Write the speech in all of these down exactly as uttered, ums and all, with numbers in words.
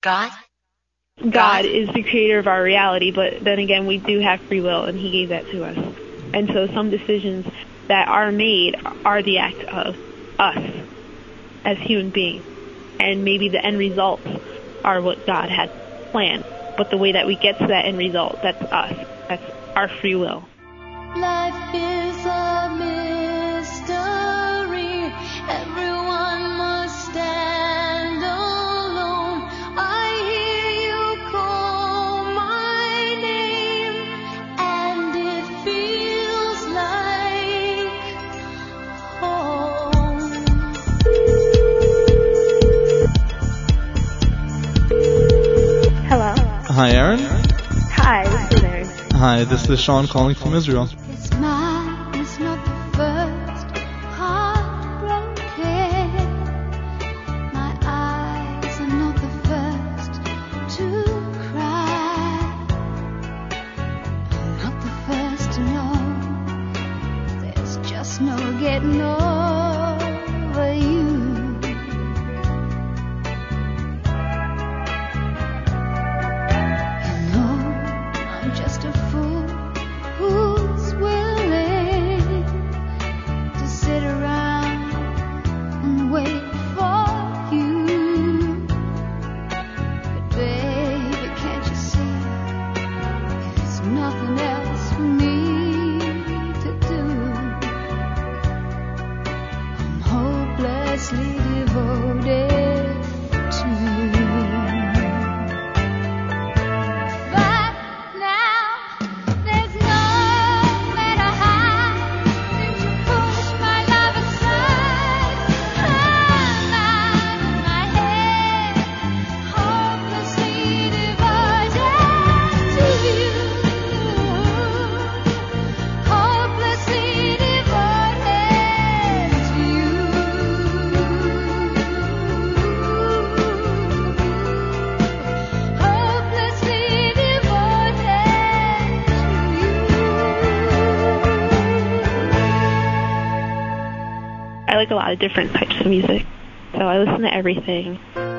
God? God? God is the creator of our reality, but then again, we do have free will, and he gave that to us. And so some decisions that are made are the act of us as human beings. And maybe the end results are what God had planned. But the way that we get to that end result, that's us. That's our free will. Life is a mystery. Everyone must stand alone. I hear you call my name, and it feels like home. Hello. Hi, Aaron. Hi, this is Aaron. Hi, this is Sean calling from Israel. This man is not the first heartbroken. My eyes are not the first to cry. I'm not the first to know. There's just no getting over you. You know, I'm just a fool who's willing to sit around and wait for you. But baby, can't you see, there's nothing else for me to do. I'm hopelessly devoted to you. But now there's nowhere to hide since you pushed my love aside. I'm out of my head, hopelessly devoted to you. Hopelessly devoted to you. Hopelessly devoted to I like a lot of different types of music, so I listen to everything.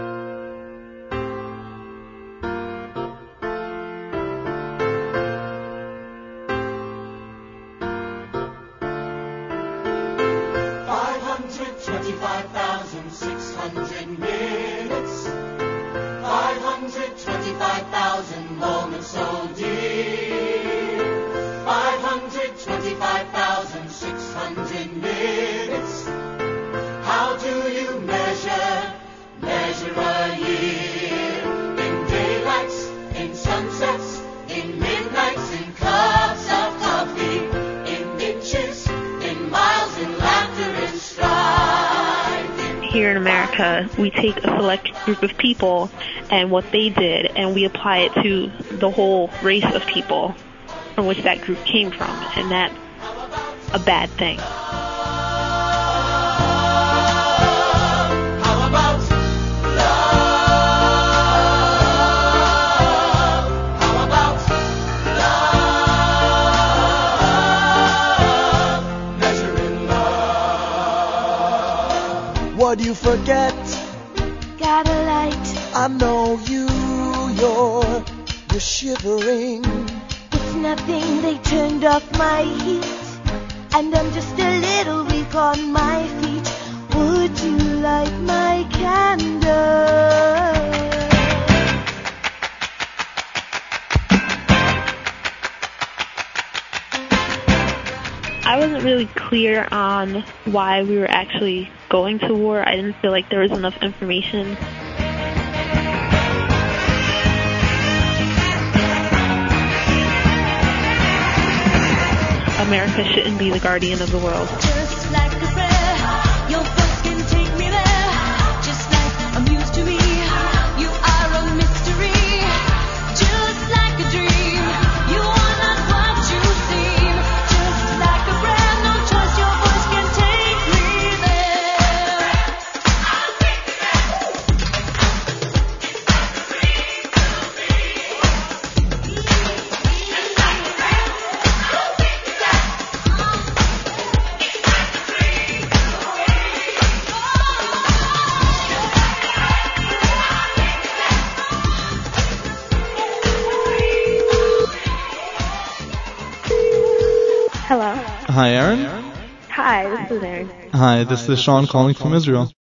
five hundred twenty-five thousand six hundred minutes, five hundred twenty-five thousand moments so dear, five hundred twenty-five thousand six hundred minutes. How do you measure, measure a year? In daylights, in sunsets, in midnights, in cups of coffee, in inches, in miles, in laughter and strife. Here in America, we take a select group of people and what they did, and we apply it to the whole race of people from which that group came from, and that's a bad thing. How about love? How about love? Measuring love. What do you forget? got a light. I know you, you're, you're shivering. It's nothing, they turned off my heat, and I'm just a little weak on my feet. Would you light my candle? I wasn't really clear on why we were actually going to war. I didn't feel like there was enough information. America shouldn't be the guardian of the world. Just like a prayer, your thoughts can take me there. Just like a muse to me, you are a mystery. Just like a dream, you are not what you seem. Just like a prayer, no choice, your voice can take me there. I'll take you there. It's like a dream to me. Just like a prayer, I'll take you there. It's like Hello. Hi, Aaron. Hi, this is Aaron. Hi, this is Sean calling from Israel.